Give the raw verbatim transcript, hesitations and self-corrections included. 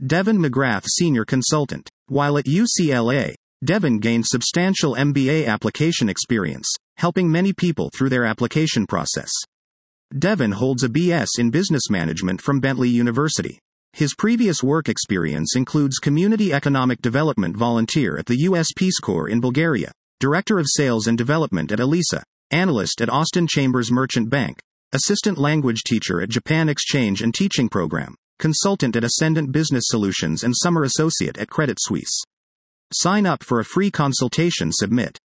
Devin McGrath Senior Consultant. While at U C L A, Devin gained substantial M B A application experience, helping many people through their application process. Devin holds a B S in Business Management from Bentley University. His previous work experience includes Community Economic Development Volunteer at the U S Peace Corps in Bulgaria, Director of Sales and Development at Elisa, Analyst at Austin Chambers Merchant Bank, Assistant Language Teacher at Japan Exchange and Teaching Program, Consultant at Ascendant Business Solutions and Summer Associate at Credit Suisse. Sign up for a free consultation. Submit